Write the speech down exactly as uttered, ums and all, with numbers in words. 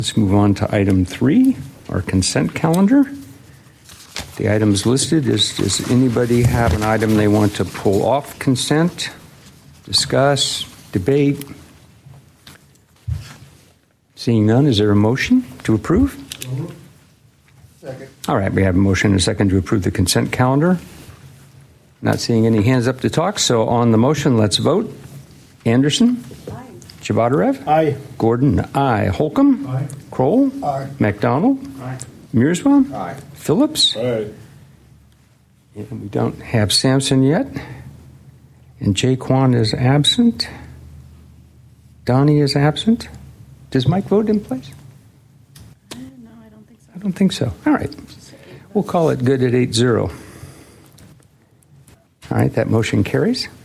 Let's move on to item three, our consent calendar. The items listed, is, does anybody have an item they want to pull off consent, discuss, debate? Seeing none, is there a motion to approve? Second. All right, we have a motion and a second to approve the consent calendar. Not seeing any hands up to talk, so on the motion, let's vote. Anderson? Aye. Chavadarev? Aye. Gordon, aye. Holcomb? Aye. Kroll? Aye. McDonald? Aye. Mearsma? Aye. Phillips? Aye. And we don't have Sampson yet. And Jaquan is absent. Donnie is absent. Does Mike vote in place? Uh, no, I don't think so. I don't think so. All right. We'll call it good at eight zero. All right, that motion carries.